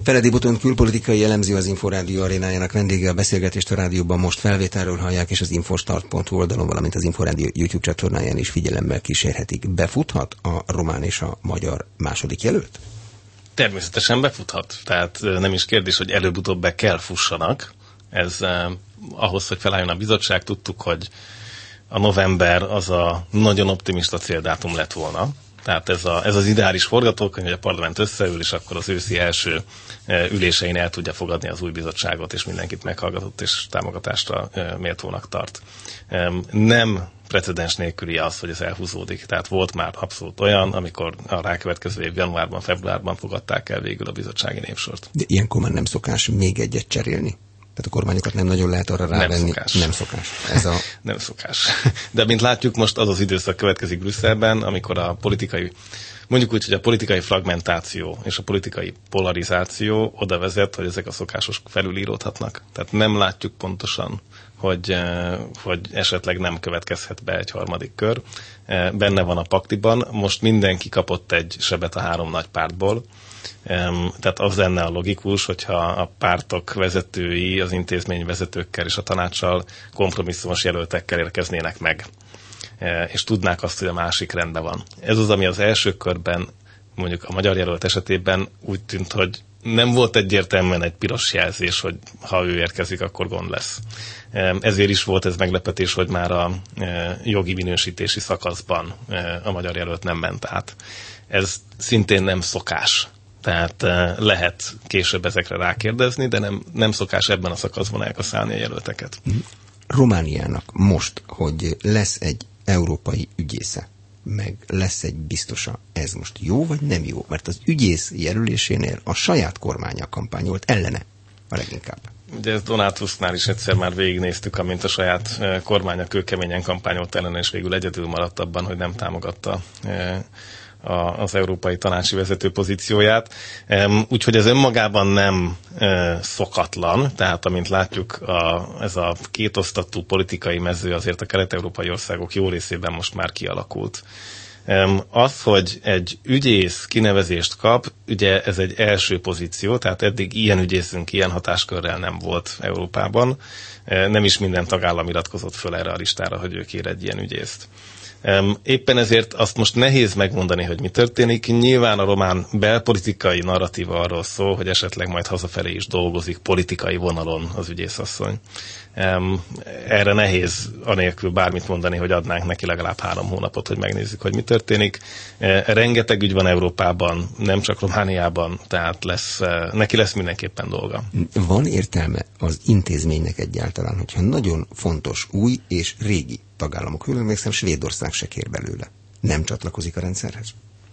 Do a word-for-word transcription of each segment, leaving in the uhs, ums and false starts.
Feledi Botond külpolitikai elemző, az Inforádió arénájának vendége. A beszélgetést a rádióban most felvételről hallják, és az infostart pont hu oldalon, valamint az Inforádió YouTube csatornáján is figyelemmel kísérhetik. Befuthat a román és a magyar második jelölt? Természetesen befuthat. Tehát nem is kérdés, hogy előbb-utóbb be kell fussanak. Ez eh, ahhoz, hogy felálljon a bizottság, tudtuk, hogy a november az a nagyon optimista céldátum lett volna. Tehát ez, a, ez az ideális forgatókönyv, hogy a parlament összeül, és akkor az őszi első ülésein el tudja fogadni az új bizottságot, és mindenkit meghallgatott, és támogatásra méltónak tart. Nem precedens nélküli az, hogy ez elhúzódik. Tehát volt már abszolút olyan, amikor a rákövetkező év januárban, februárban fogadták el végül a bizottsági névsort. De ilyenkor már nem szokás még egyet cserélni? Tehát a kormányokat nem nagyon lehet arra rávenni. Nem szokás. Nem szokás. Ez a... nem szokás. De mint látjuk, most az az időszak következik Brüsszelben, amikor a politikai, mondjuk úgy, hogy a politikai fragmentáció és a politikai polarizáció oda vezet, hogy ezek a szokások felülíródhatnak. Tehát nem látjuk pontosan, hogy, hogy esetleg nem következhet be egy harmadik kör. Benne van a pakliban. Most mindenki kapott egy sebet a három nagy pártból. Tehát az lenne a logikus, hogyha a pártok vezetői az intézmény vezetőkkel és a tanácssal kompromisszumos jelöltekkel érkeznének meg, és tudnák azt, hogy a másik rendben van. Ez az, ami az első körben, mondjuk a magyar jelölt esetében úgy tűnt, hogy nem volt egyértelműen egy piros jelzés, hogy ha ő érkezik, akkor gond lesz. Ezért is volt ez meglepetés, hogy már a jogi minősítési szakaszban a magyar jelölt nem ment át. Ez szintén nem szokás. Tehát lehet később ezekre rákérdezni, de nem, nem szokás ebben a szakaszban elkaszálni a jelölteket. Romániának most, hogy lesz egy európai ügyésze, meg lesz egy biztosa, ez most jó vagy nem jó? Mert az ügyész jelölésénél a saját kormánya kampányolt ellene a leginkább. Ugye ezt Donátusnál is egyszer már végignéztük, amint a saját kormánya kőkeményen kampányolt ellene, és végül egyedül maradt abban, hogy nem támogatta az európai tanácsi vezető pozícióját. Úgyhogy ez önmagában nem szokatlan, tehát amint látjuk, a, ez a kétosztatú politikai mező azért a kelet-európai országok jó részében most már kialakult. Az, hogy egy ügyész kinevezést kap, ugye ez egy első pozíció, tehát eddig ilyen ügyészünk, ilyen hatáskörrel nem volt Európában. Nem is minden tagállam iratkozott föl erre a listára, hogy ő kér egy ilyen ügyészt. Éppen ezért azt most nehéz megmondani, hogy mi történik. Nyilván a román belpolitikai narratíva arról szól, hogy esetleg majd hazafelé is dolgozik politikai vonalon az ügyészasszony. Erre nehéz anélkül bármit mondani, hogy adnánk neki legalább három hónapot, hogy megnézzük, hogy mi történik. Rengeteg ügy van Európában, nem csak Romániában, tehát lesz, neki lesz mindenképpen dolga. Van értelme az intézménynek egyáltalán, hogyha nagyon fontos új és régi tagállamok, hőlően emlékszem, Svédország se kér belőle. Nem csatlakozik a rendszerhez?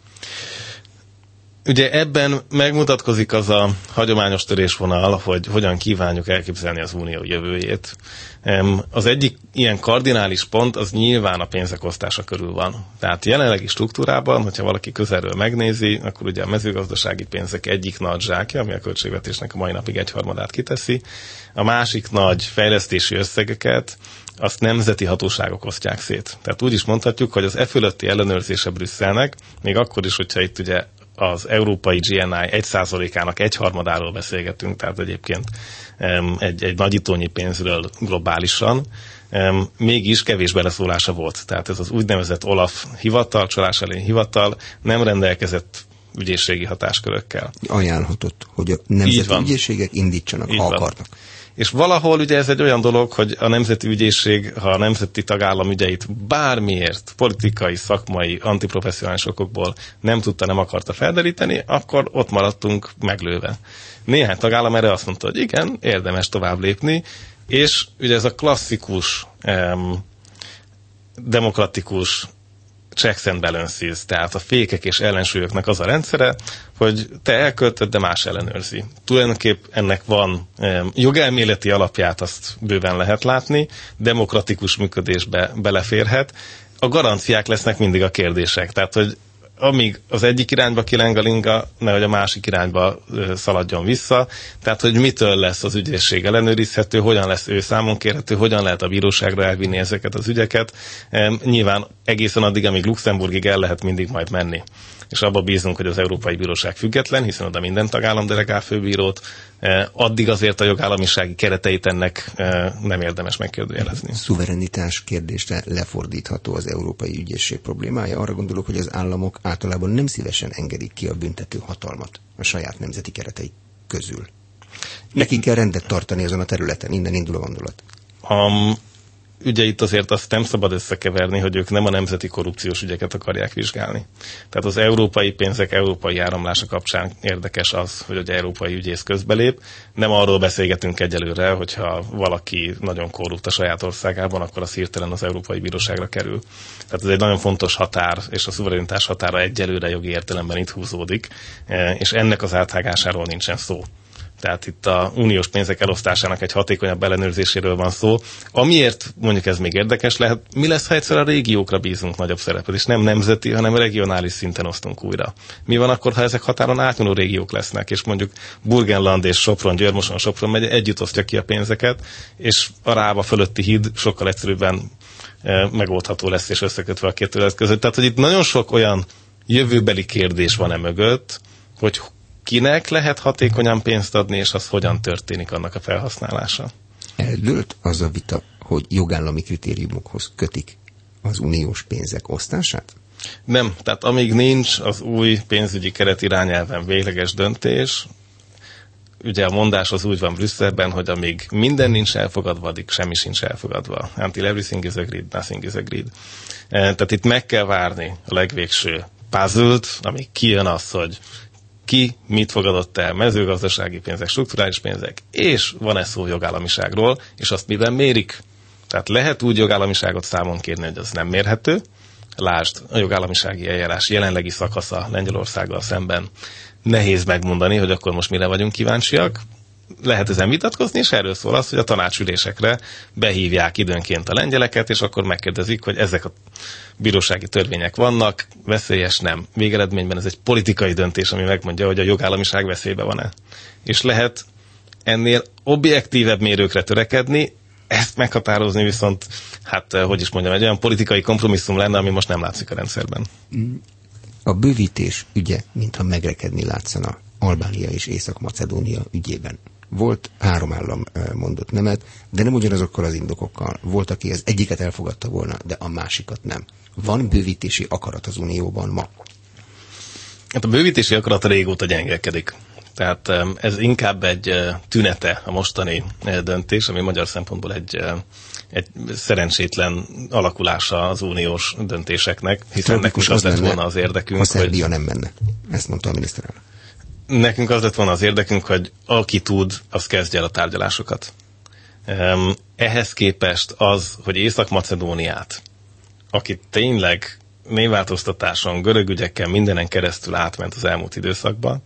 Ugye ebben megmutatkozik az a hagyományos törésvonal, hogy hogyan kívánjuk elképzelni az unió jövőjét. Az egyik ilyen kardinális pont az nyilván a pénzek osztása körül van. Tehát jelenlegi struktúrában, hogyha valaki közelről megnézi, akkor ugye a mezőgazdasági pénzek egyik nagy zsákja, ami a költségvetésnek a mai napig egyharmadát kiteszi, a másik nagy fejlesztési összegeket azt nemzeti hatóságok osztják szét. Tehát úgy is mondhatjuk, hogy az e fölötti ellenőrzése Brüsszelnek, még akkor is, hogyha itt ugye az európai gé en i egy százalékának egyharmadáról beszélgetünk, tehát egyébként egy, egy nagyítónyi pénzről globálisan, mégis kevés beleszólása volt. Tehát ez az úgynevezett OLAF hivatal, csalás elleni hivatal nem rendelkezett ügyészségi hatáskörökkel. Ajánlhatott, hogy a nemzeti ügyészségek indítsanak, ha akarnak. És valahol ugye ez egy olyan dolog, hogy a nemzeti ügyészség, ha a nemzeti tagállam ügyeit bármiért, politikai, szakmai, antiprofesszionális okokból nem tudta, nem akarta felderíteni, akkor ott maradtunk meglőve. Néhány tagállam erre azt mondta, hogy igen, érdemes tovább lépni, és ugye ez a klasszikus, em, demokratikus checks and balances, tehát a fékek és ellensúlyoknak az a rendszere, hogy te elköltöd, de más ellenőrzi. Tulajdonképp ennek van e, jogelméleti alapját, azt bőven lehet látni, demokratikus működésbe beleférhet. A garanciák lesznek mindig a kérdések, tehát hogy amíg az egyik irányba kileng a linga, nehogy a másik irányba ö, szaladjon vissza, tehát hogy mitől lesz az ügyészség ellenőrizhető, hogyan lesz ő számon kérhető, hogyan lehet a bíróságra elvinni ezeket az ügyeket. E, nyilván egészen addig, amíg Luxemburgig el lehet mindig majd menni. és abba bízunk, hogy az Európai Bíróság független, hiszen oda minden tagállam delegál főbírót, addig azért a jogállamisági kereteit ennek nem érdemes megkérdőjelezni. Szuverenitás kérdésre lefordítható az Európai Ügyészség problémája. Arra gondolok, hogy az államok általában nem szívesen engedik ki a büntető hatalmat a saját nemzeti keretei közül. Nekik kell rendet tartani azon a területen, innen indul a gondolat. Um, ugye itt azért azt nem szabad összekeverni, hogy ők nem a nemzeti korrupciós ügyeket akarják vizsgálni. Tehát az európai pénzek európai áramlása kapcsán érdekes az, hogy egy európai ügyész közbelép. Nem arról beszélgetünk egyelőre, hogyha valaki nagyon korrupt a saját országában, akkor az hirtelen az Európai Bíróságra kerül. Tehát ez egy nagyon fontos határ, és a szuverenitás határa egyelőre jogi értelemben itt húzódik, és ennek az áthágásáról nincsen szó. Tehát itt a uniós pénzek elosztásának egy hatékonyabb ellenőrzéséről van szó. Amiért mondjuk ez még érdekes lehet, mi lesz, ha egyszer a régiókra bízunk nagyobb szerepet, és nem nemzeti, hanem regionális szinten osztunk újra. Mi van akkor, ha ezek határon átnyúló régiók lesznek, és mondjuk Burgenland és Sopron, Győr-Moson, Sopron megye együtt osztja ki a pénzeket, és a Rába fölötti híd sokkal egyszerűbben e, megoldható lesz, és összekötve a két terület között. Tehát, hogy itt nagyon sok olyan jövőbeli kérdés van e mögött, hogy kinek lehet hatékonyan pénzt adni, és az hogyan történik annak a felhasználása. Eldőlt az a vita, hogy jogállami kritériumokhoz kötik az uniós pénzek osztását? Nem, tehát amíg nincs az új pénzügyi keret irányelven végleges döntés, ugye a mondás az úgy van Brüsszelben, hogy amíg minden nincs elfogadva, addig semmi sincs elfogadva. Until everything is agreed, nothing is agreed. Tehát itt meg kell várni a legvégső puzzle-t, amíg kijön az, hogy ki mit fogadott el, mezőgazdasági pénzek, strukturális pénzek, és van-e szó jogállamiságról, és azt miben mérik. Tehát lehet úgy jogállamiságot számon kérni, hogy az nem mérhető. Lásd, a jogállamisági eljárás jelenlegi szakasza Lengyelországgal szemben nehéz megmondani, hogy akkor most mire vagyunk kíváncsiak. Lehet ezen vitatkozni, és erről szól az, hogy a tanácsülésekre behívják időnként a lengyeleket, és akkor megkérdezik, hogy ezek a bírósági törvények vannak, veszélyes nem. Végeredményben ez egy politikai döntés, ami megmondja, hogy a jogállamiság veszélybe van-e. És lehet ennél objektívebb mérőkre törekedni, ezt meghatározni viszont, hát hogy is mondjam, egy olyan politikai kompromisszum lenne, ami most nem látszik a rendszerben. A bővítés ügye, mintha megrekedni látszana Albánia és Észak-Macedónia ügyében. Volt három állam mondott nemet, de nem ugyanazokkal az indokokkal. Volt, aki az egyiket elfogadta volna, de a másikat nem. Van bővítési akarat az Unióban ma? Hát a bővítési akarat régóta gyengelkedik. Tehát ez inkább egy tünete a mostani döntés, ami magyar szempontból egy, egy szerencsétlen alakulása az uniós döntéseknek, hiszen nekünk az lett volna az érdekünk, ha Szerbia hogy... nem menne. Ezt mondta a miniszterelnök. Nekünk az lett volna az érdekünk, hogy aki tud, az kezdje el a tárgyalásokat. Ehhez képest az, hogy Észak-Macedóniát, aki tényleg névváltoztatáson, görög ügyekkel mindenen keresztül átment az elmúlt időszakban,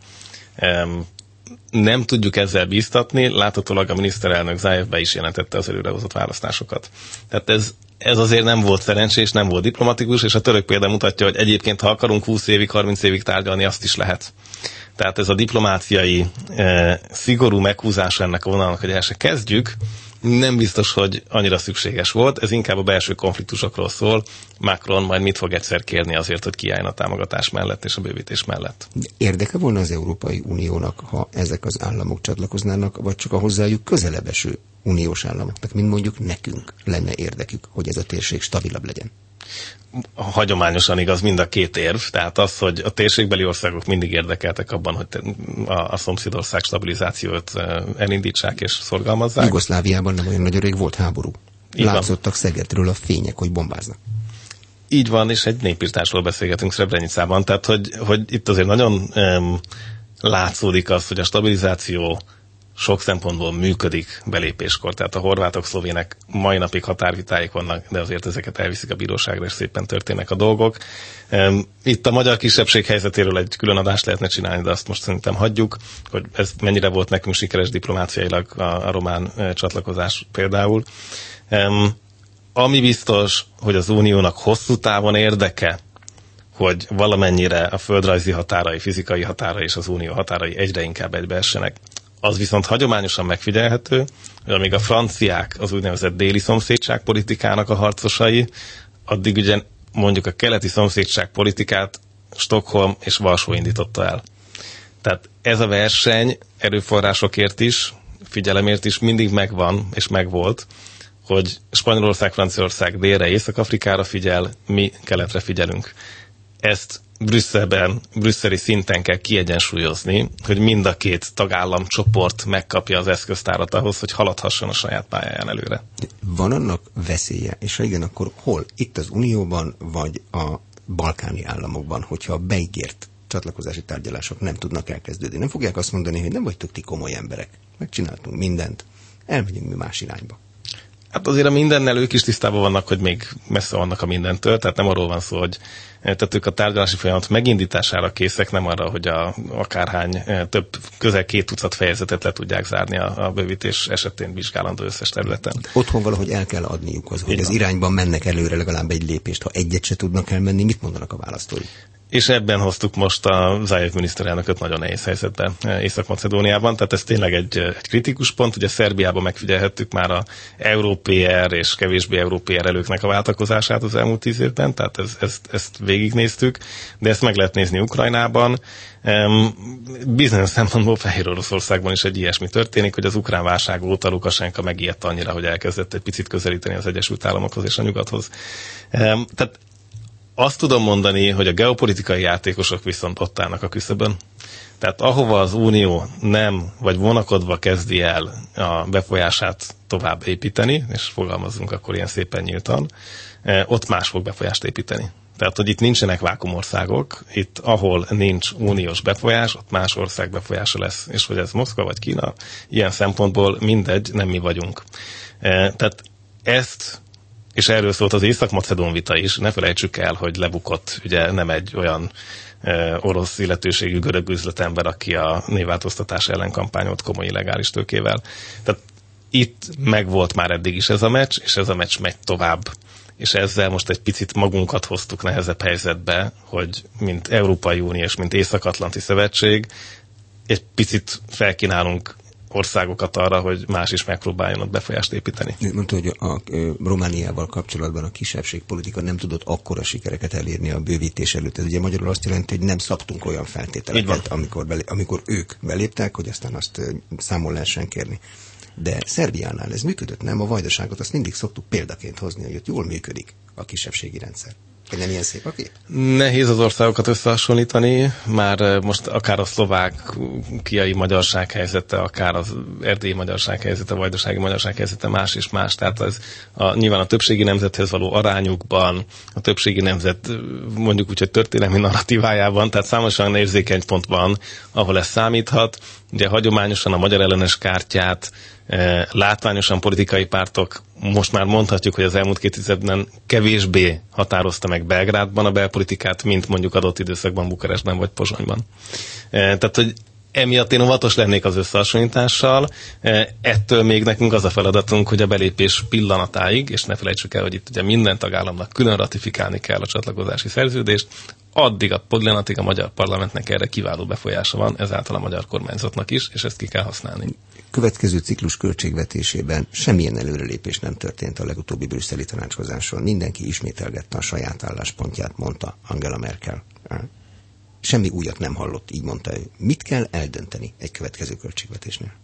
nem tudjuk ezzel bíztatni, láthatólag a miniszterelnök Zaev be is jelentette az előrehozott választásokat. Tehát ez, ez azért nem volt szerencsés, nem volt diplomatikus, és a török példa mutatja, hogy egyébként, ha akarunk húsz évig, harminc évig tárgyalni, azt is lehet. Tehát ez a diplomáciai eh, szigorú meghúzása ennek a vonalnak, hogy el se kezdjük, nem biztos, hogy annyira szükséges volt, ez inkább a belső konfliktusokról szól. Macron majd mit fog egyszer kérni azért, hogy kiálljon a támogatás mellett és a bővítés mellett. Érdeke volna az Európai Uniónak, ha ezek az államok csatlakoznának, vagy csak a hozzájuk közelebb eső uniós államoknak, mint mondjuk nekünk lenne érdekük, hogy ez a térség stabilabb legyen? Hagyományosan igaz mind a két érv, tehát az, hogy a térségbeli országok mindig érdekeltek abban, hogy a, a szomszédország stabilizációt elindítsák és szorgalmazzák. Jugoszláviában nem olyan nagyon rég volt háború. Így látszottak van. Szegedről a fények, hogy bombáznak. Így van, és egy népírtásról beszélgetünk Srebrenicában, tehát hogy, hogy itt azért nagyon um, látszódik az, hogy a stabilizáció sok szempontból működik belépéskor. Tehát a horvátok, szlovének mai napig határvitáik vannak, de azért ezeket elviszik a bíróságra, és szépen történnek a dolgok. Itt a magyar kisebbség helyzetéről egy külön adást lehetne csinálni, de azt most szerintem hagyjuk, hogy ez mennyire volt nekünk sikeres diplomáciailag a, a román csatlakozás például. Ami biztos, hogy az uniónak hosszú távon érdeke, hogy valamennyire a földrajzi határai, fizikai határai és az unió határai egyre inkább egybeessenek. Az viszont hagyományosan megfigyelhető, hogy amíg a franciák az úgynevezett déli szomszédságpolitikának a harcosai, addig ugye mondjuk a keleti szomszédságpolitikát Stockholm és Varsó indította el. Tehát ez a verseny erőforrásokért is, figyelemért is mindig megvan és megvolt, hogy Spanyolország, Franciaország délre, Észak-Afrikára figyel, mi keletre figyelünk. Ezt Brüsszelben, brüsszeli szinten kell kiegyensúlyozni, hogy mind a két tagállam csoport megkapja az eszköztárat ahhoz, hogy haladhasson a saját pályáján előre. Van annak veszélye, és ha igen, akkor hol? Itt az Unióban, vagy a balkáni államokban, hogyha a beígért csatlakozási tárgyalások nem tudnak elkezdődni. Nem fogják azt mondani, hogy nem vagytok ti komoly emberek. Megcsináltunk mindent. Elmegyünk mi más irányba. Hát azért a mindennel ők is tisztában vannak, hogy még messze vannak a mindentől, tehát nem arról van szó, hogy tehát ők a tárgyalási folyamat megindítására készek, nem arra, hogy a, akárhány több, közel két tucat fejezetet le tudják zárni a, a bővítés esetén vizsgálandó összes területen. Otthon valahogy el kell adniuk az, hogy az irányban mennek előre legalább egy lépést. Ha egyet se tudnak elmenni, mit mondanak a választói? És ebben hoztuk most a Zaev miniszterelnököt nagyon nehéz helyzetbe Észak-Macedóniában, tehát ez tényleg egy, egy kritikus pont. Ugye Szerbiában megfigyelhettük már a Euró-pé er és kevésbé Euró-pé er előknek a váltakozását az elmúlt tíz évben, tehát ez, ezt, ezt végignéztük, de ezt meg lehet nézni Ukrajnában. Um, bizonyos szempontból Fehér Oroszországban is egy ilyesmi történik, hogy az ukrán válság óta Lukasenka megijedt annyira, hogy elkezdett egy picit közelíteni az Egyesült Államokhoz és a nyugathoz. Um, tehát azt tudom mondani, hogy a geopolitikai játékosok viszont ott állnak a küszöbön. Tehát ahova az Unió nem, vagy vonakodva kezdi el a befolyását tovább építeni, és fogalmazzunk akkor ilyen szépen nyíltan, ott más fog befolyást építeni. Tehát, hogy itt nincsenek vákumországok, itt ahol nincs uniós befolyás, ott más ország befolyása lesz. És hogy ez Moszkva vagy Kína, ilyen szempontból mindegy, nem mi vagyunk. Tehát ezt, és erről szólt az észak-macedón vita is, ne felejtsük el, hogy lebukott, ugye nem egy olyan e, orosz illetőségű görög üzletember, aki a névváltoztatás ellen kampányolt komoly illegális tőkével. Tehát itt megvolt már eddig is ez a meccs, és ez a meccs megy tovább. És ezzel most egy picit magunkat hoztuk nehezebb helyzetbe, hogy mint Európai Unió és mint Észak-Atlanti Szövetség egy picit felkínálunk országokat arra, hogy más is megpróbáljon ott befolyást építeni. Mondta, hogy a, a Romániával kapcsolatban a kisebbségpolitika nem tudott akkora sikereket elérni a bővítés előtt. Ez ugye magyarul azt jelenti, hogy nem szabtunk olyan feltételeket, amikor, belé, amikor ők beléptek, hogy aztán azt számon lehessen kérni. De Szerbiánál ez működött, nem? A Vajdaságot azt mindig szoktuk példaként hozni, hogy ott jól működik a kisebbségi rendszer. Hogy nem ilyen szép a kép? Nehéz az országokat összehasonlítani, már most akár a szlovákiai magyarság helyzete, akár az erdélyi magyarság helyzete, a vajdasági magyarság helyzete más és más. Tehát ez a, nyilván a többségi nemzethez való arányukban, a többségi nemzet mondjuk úgy, hogy történelmi narratívájában, tehát számosan érzékeny pont van, ahol ez számíthat. Ugye hagyományosan a magyar ellenes kártyát látványosan politikai pártok, most már mondhatjuk, hogy az elmúlt két évben kevésbé határozta meg Belgrádban a belpolitikát, mint mondjuk adott időszakban Bukarestben vagy Pozsonyban. Tehát, hogy emiatt én óvatos lennék az összehasonlítással. Ettől még nekünk az a feladatunk, hogy a belépés pillanatáig, és ne felejtsük el, hogy itt ugye minden tagállamnak külön ratifikálni kell a csatlakozási szerződést, addig a pillanatig a magyar parlamentnek erre kiváló befolyása van, ezáltal a magyar kormányzatnak is, és ezt ki kell használni. Következő ciklus költségvetésében semmilyen előrelépés nem történt a legutóbbi brüsszeli tanácskozáson. Mindenki ismételgette a saját álláspontját, mondta Angela Merkel. Semmi újat nem hallott, így mondta ő. Mit kell eldönteni egy következő költségvetésnél?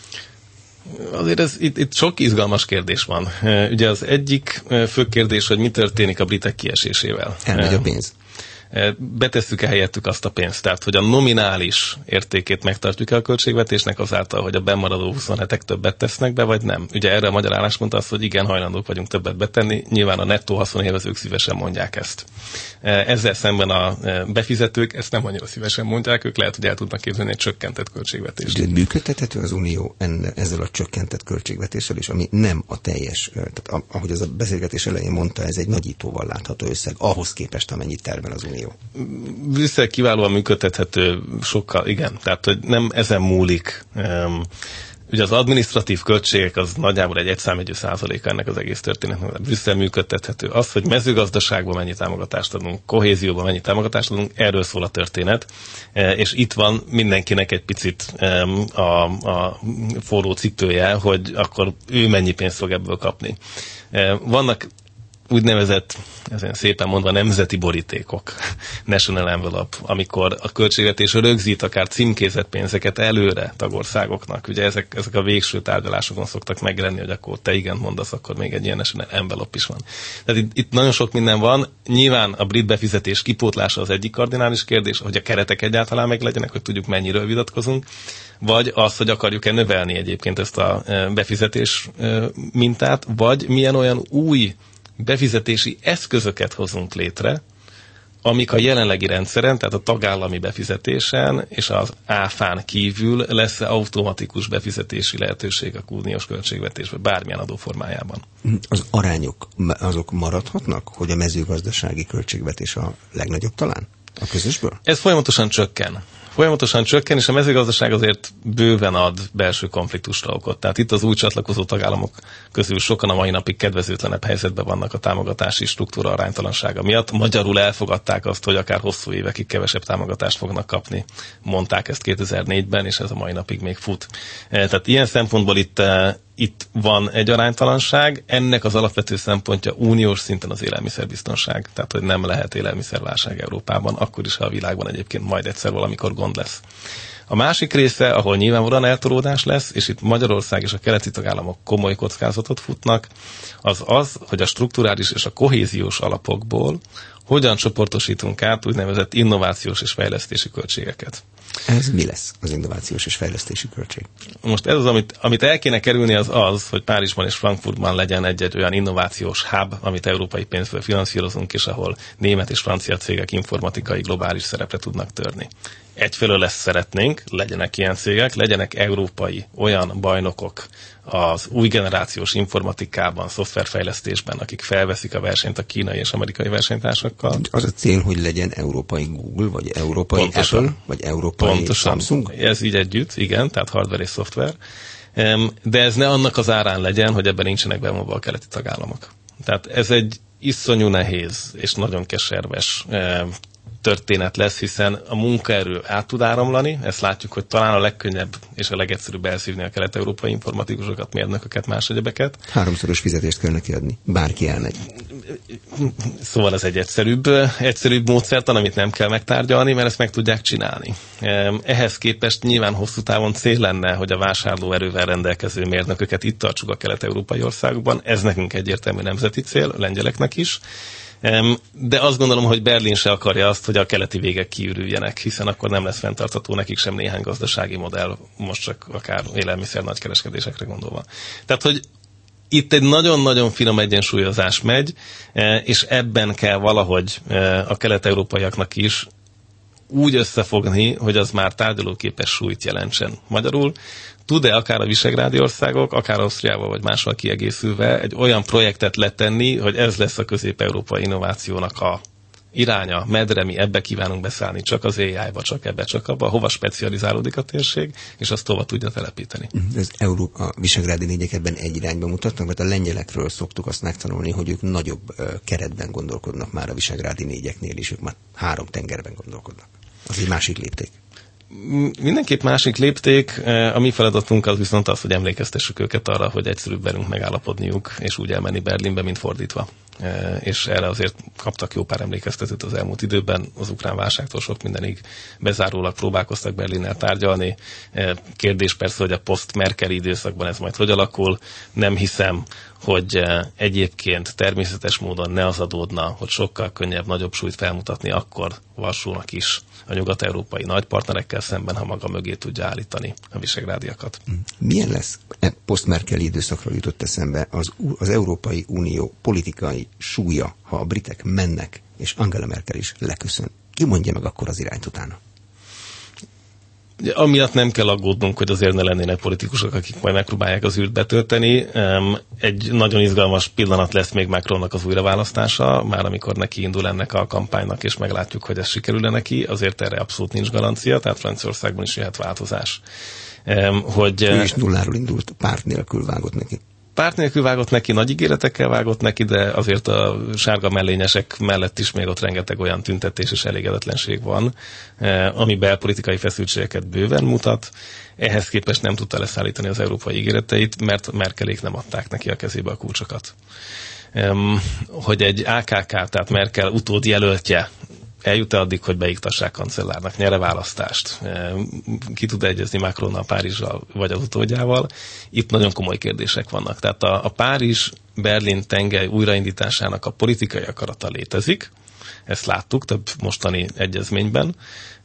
Azért ez, itt, itt sok izgalmas kérdés van. Ugye az egyik fő kérdés, hogy mi történik a britek kiesésével. Elmegy a pénz. Betesszük-e helyettük azt a pénzt? Tehát, hogy a nominális értékét megtartjuk-e a költségvetésnek azáltal, hogy a bennmaradó huszonhetek többet tesznek be, vagy nem? Ugye erre a magyar álláspont az, hogy igen, hajlandók vagyunk többet betenni, nyilván a nettó haszonélvezők szívesen mondják ezt. Ezzel szemben a befizetők ezt nem annyira szívesen mondják, ők lehet, hogy el tudnak képzelni egy csökkentett költségvetést. De működtethető az Unió enne, ezzel a csökkentett költségvetéssel is, ami nem a teljes, tehát ahogy az a beszélgetés elején mondta, ez egy nagyítóval látható összeg, ahhoz képest, amennyit termel az Unió. Brüsszel kiválóan működtethető sokkal, igen, tehát hogy nem ezen múlik. Um, ugye az adminisztratív költségek az nagyjából egy egyszámjegyű százaléka ennek az egész történetnek. Brüsszel működtethető. Az, hogy mezőgazdaságban mennyi támogatást adunk, kohézióban mennyi támogatást adunk, erről szól a történet. E, és itt van mindenkinek egy picit um, a, a forró cipője, hogy akkor ő mennyi pénzt fog ebből kapni. E, vannak úgynevezett, ezen szépen mondva, nemzeti borítékok, national envelope, amikor a költségvetés rögzít akár címkézett pénzeket előre tagországoknak. Ugye ezek, ezek a végső tárgyalásokon szoktak megjelenni, hogy akkor te igent mondasz, akkor még egy ilyen national envelope is van. Tehát itt, itt nagyon sok minden van. Nyilván a brit befizetés kipótlása az egyik kardinális kérdés, hogy a keretek egyáltalán meg legyenek, hogy tudjuk, mennyiről vitatkozunk, vagy az, hogy akarjuk-e növelni egyébként ezt a befizetés mintát, vagy milyen olyan új befizetési eszközöket hozunk létre, amik a jelenlegi rendszeren, tehát a tagállami befizetésen és az áfán kívül lesz automatikus befizetési lehetőség a uniós költségvetésbe, bármilyen adóformájában. Az arányok azok maradhatnak, hogy a mezőgazdasági költségvetés a legnagyobb talán a közösből? Ez folyamatosan csökken. Folyamatosan csökken, és a mezőgazdaság azért bőven ad belső konfliktusra okot. Tehát itt az új csatlakozó tagállamok közül sokan a mai napig kedvezőtlenebb helyzetben vannak a támogatási struktúra aránytalansága miatt. Magyarul elfogadták azt, hogy akár hosszú évekig kevesebb támogatást fognak kapni. Mondták ezt kétezer-négyben, és ez a mai napig még fut. Tehát ilyen szempontból itt, itt van egy aránytalanság. Ennek az alapvető szempontja uniós szinten az élelmiszerbiztonság. Tehát, hogy nem lehet élelmiszerválság Európában, akkor is, ha a világban egyébként majd egyszer valamikor gond lesz. A másik része, ahol nyilvánvalóan eltolódás lesz, és itt Magyarország és a keleti tagállamok komoly kockázatot futnak, az az, hogy a strukturális és a kohéziós alapokból hogyan csoportosítunk át úgynevezett innovációs és fejlesztési költségeket. Ez mi lesz az innovációs és fejlesztési költség? Most ez az, amit, amit el kéne kerülni, az az, hogy Párizsban és Frankfurtban legyen egy-egy olyan innovációs hub, amit európai pénzből finanszírozunk, és ahol német és francia cégek informatikai globális szerepre tudnak törni. Egyfelől ezt szeretnénk, legyenek ilyen cégek, legyenek európai olyan bajnokok az új generációs informatikában, szoftverfejlesztésben, akik felveszik a versenyt a kínai és amerikai versenytársakkal. Az a cél, hogy legyen európai Google, vagy európai Pontosan. Apple, vagy európai Pontosan. Samsung? Ez így együtt, igen, tehát hardware és szoftver. De ez ne annak az árán legyen, hogy ebben nincsenek bevonva a keleti tagállamok. Tehát ez egy iszonyú nehéz és nagyon keserves történet lesz, hiszen a munkaerő át tud áramlani, ezt látjuk, hogy talán a legkönnyebb és a legegyszerűbb elszívni a kelet-európai informatikusokat, mérnököket, más egyebeket. Háromszoros fizetést kell neki adni. Bárki elmegy. Szóval ez egy egyszerűbb, egyszerűbb módszertan, amit nem kell megtárgyalni, mert ezt meg tudják csinálni. Ehhez képest nyilván hosszú távon cél lenne, hogy a vásárlóerővel rendelkező mérnököket itt tartsuk a kelet-európai országokban. Ez nekünk egyértelmű nemzeti cél, a lengyeleknek is. De azt gondolom, hogy Berlin se akarja azt, hogy a keleti végek kiürüljenek, hiszen akkor nem lesz fenntartható nekik sem néhány gazdasági modell, most csak akár élelmiszer nagykereskedésekre gondolva. Tehát, hogy itt egy nagyon-nagyon finom egyensúlyozás megy, és ebben kell valahogy a kelet-európaiaknak is úgy összefogni, hogy az már tárgyalóképes súlyt jelentsen. Magyarul tud-e akár a visegrádi országok, akár Ausztriával vagy máshol kiegészülve egy olyan projektet letenni, hogy ez lesz a közép-európai innovációnak a iránya, medre, mi ebbe kívánunk beszállni, csak az á i-ba, csak ebbe, csak abba, hova specializálódik a térség, és azt hova tudja telepíteni. Ez Európa, a visegrádi négyek ebben egy irányba mutatnak, mert a lengyelekről szoktuk azt megtanulni, hogy ők nagyobb keretben gondolkodnak már a visegrádi négyeknél is, ők már három tengerben gondolkodnak. Az egy másik lépték. Mindenképp másik lépték, a mi feladatunk az viszont az, hogy emlékeztessük őket arra, hogy egyszerűbb velünk megállapodniuk, és úgy elmenni Berlinbe, mint fordítva. És erre azért kaptak jó pár emlékeztetőt az elmúlt időben, az ukrán válságtól sok mindenig bezárólag próbálkoztak Berlinnel tárgyalni. Kérdés persze, hogy a post-Merkeli időszakban ez majd hogy alakul. Nem hiszem, hogy egyébként természetes módon ne az adódna, hogy sokkal könnyebb, nagyobb súlyt felmutatni akkor Varsónak is a nyugat-európai nagypartnerekkel szemben, ha maga mögé tudja állítani a visegrádiakat. Milyen lesz? E post-Merkeli időszakról jutott eszembe az, az Európai Unió politikai súlya, ha a britek mennek, és Angela Merkel is leköszön. Ki mondja meg akkor az irányt utána? Amiatt nem kell aggódnunk, hogy azért ne lennének politikusok, akik majd megpróbálják az űrt betölteni. Egy nagyon izgalmas pillanat lesz még Macronnak az újraválasztása, már amikor neki indul ennek a kampánynak, és meglátjuk, hogy ez sikerül-e neki, azért erre abszolút nincs garancia, tehát Franciaországban is jöhet változás. Hogy ő is nulláról indult, párt nélkül vágott neki. Párt nélkül vágott neki, nagy ígéretekkel vágott neki, de azért a sárga mellényesek mellett is még ott rengeteg olyan tüntetés és elégedetlenség van, ami belpolitikai feszültségeket bőven mutat. Ehhez képest nem tudta leszállítani az európai ígéreteit, mert Merkelék nem adták neki a kezébe a kulcsokat. hogy egy á ká ká, tehát Merkel utód jelöltje eljut-e addig, hogy beiktassák kancellárnak, nyere választást, ki tud egyezni Macronnal, Párizsal vagy az utódjával. Itt nagyon komoly kérdések vannak. Tehát a, a Párizs-Berlin tengely újraindításának a politikai akarata létezik, ezt láttuk több mostani egyezményben.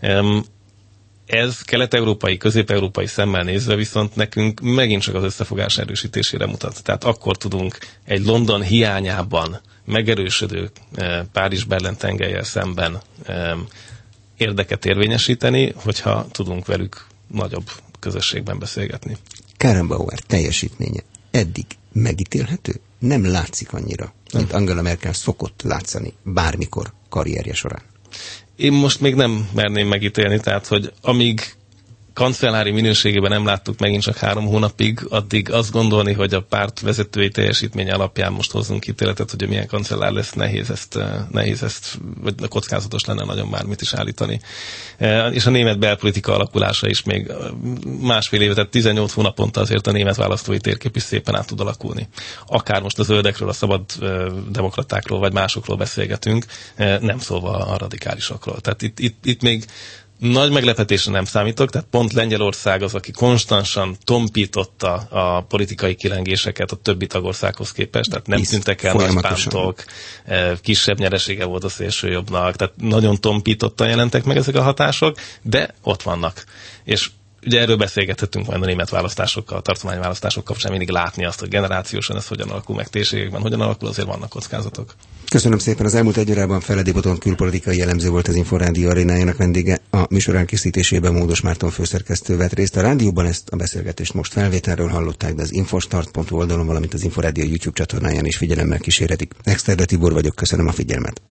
Ez kelet-európai, közép-európai szemmel nézve viszont nekünk megint csak az összefogás erősítésére mutat. Tehát akkor tudunk egy London hiányában megerősödő Párizs-Berlin tengellyel szemben érdeket érvényesíteni, hogyha tudunk velük nagyobb közösségben beszélgetni. Kramp-Bauer teljesítménye eddig megítélhető? Nem látszik annyira, mint Angela Merkel szokott látszani bármikor karrierje során. Én most még nem merném megítélni, tehát, hogy amíg kancellári minőségében nem láttuk megint csak három hónapig, addig azt gondolni, hogy a párt vezetői teljesítmény alapján most hozzunk ítéletet, hogy milyen kancellár lesz, nehéz ezt, nehéz ezt, vagy kockázatos lenne nagyon bármit is állítani. És a német belpolitika alakulása is még másfél éve, tehát tizennyolc hónaponta azért a német választói térkép is szépen át tud alakulni. Akár most a zöldekről, a szabad demokratákról, vagy másokról beszélgetünk, nem szólva a radikálisokról. Tehát itt, itt, itt még nagy meglepetésre nem számítok, tehát pont Lengyelország az, aki konstansan tompította a politikai kilengéseket a többi tagországhoz képest, tehát nem tűntek el nagy pántok, kisebb nyeresége volt a szélsőjobbnak, tehát nagyon tompítottan jelentek meg ezek a hatások, de ott vannak. És ugye erről beszélgethetünk majd a német választásokkal, a tartományválasztások kapcsán mindig látni azt, hogy generációsan ez hogyan alakul, meg térségekben hogyan alakul, azért vannak kockázatok. Köszönöm szépen. Az elmúlt egy órában Feledi Botond külpolitikai elemző volt, az Inforádió arénájának vendége. A műsor elkészítésében Módos Márton főszerkesztő vett részt. A rádióban ezt a beszélgetést most felvételről hallották, de az infostart pont hu oldalon, valamint az Inforádió YouTube csatornáján is figyelemmel kísérhetik. Exterde Tibor vagyok, köszönöm a figyelmet.